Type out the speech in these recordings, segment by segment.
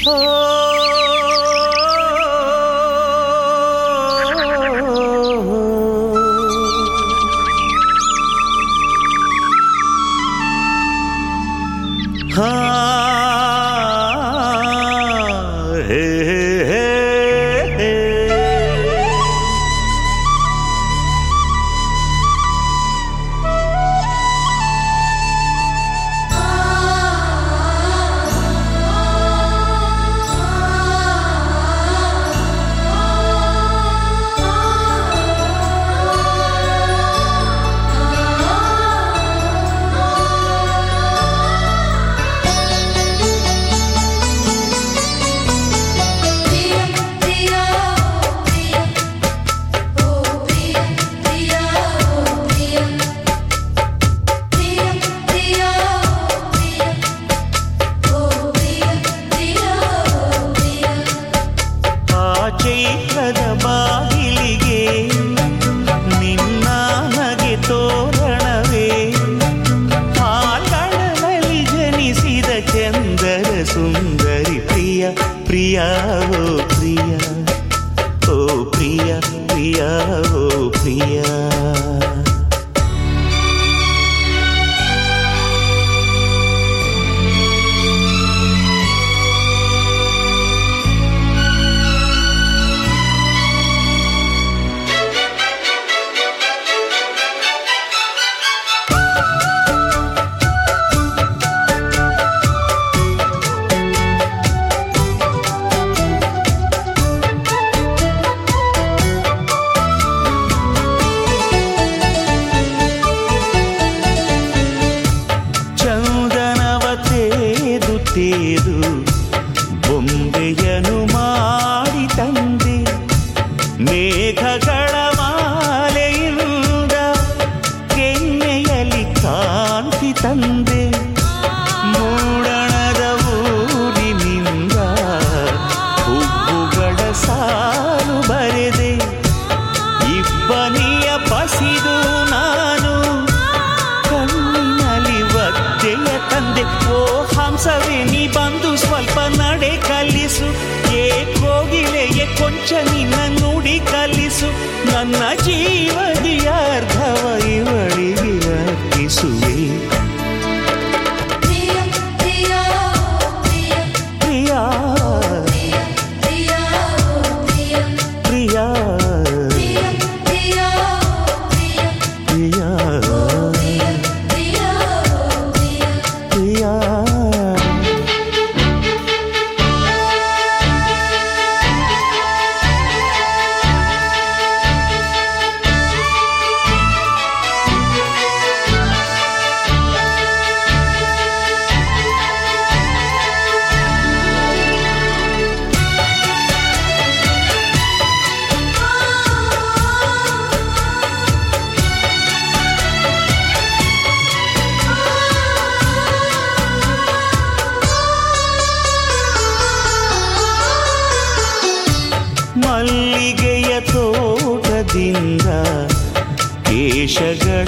ಕೇಶಗಳ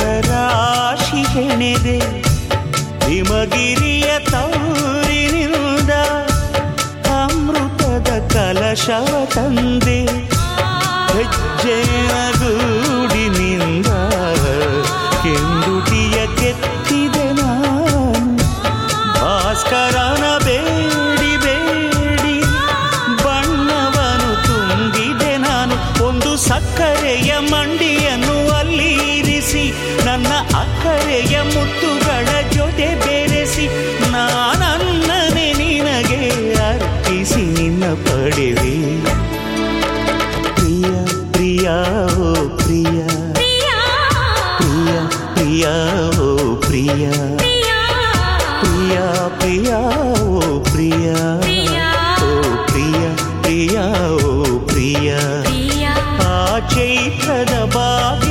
ರಾಶಿ ಹೆಣೆದೆ ಹಿಮಗಿರಿಯ ತೌರಿನಿಂದ ಅಮೃತದ ಕಲಶವ ತಂದೆ ಹೆಜ್ಜೆಯ ಗೂಡಿನಿಂದ ಕೆಂದುಟಿಯ ಕೆತ್ತಿದೆ ನಾನು ಭಾಸ್ಕರನ ಬೇಡಿ ಬೇಡಿ ಬಣ್ಣವನು ತುಂಬಿದೆ ನಾನು ಒಂದು ಸಕ್ಕರೆಯ ಮಂಡಿಯನ್ನು ಅಲ್ಲಿ ಇರಿಸಿ ನನ್ನ ಅಕ್ಕರೆಯ ಮುತ್ತುಗಳ ಜೊತೆ ಬೆರೆಸಿ ನಾನನ್ನನೆ ನಿನಗೆ ಅರ್ಪಿಸಿ ನಿನ್ನ ಪಡೆವೆ ಪ್ರಿಯ ಪ್ರಿಯ ಓ ಪ್ರಿಯ ಪ್ರಿಯ ಪ್ರಿಯ ಓ ಪ್ರಿಯ ಪ್ರಿಯ ಪ್ರಿಯ ಓ ಪ್ರಿಯ ಓ ಪ್ರಿಯ ಪ್ರಿಯ ಓ ಪ್ರಿಯ ಆ ಚೈತ್ರದ ಬಾ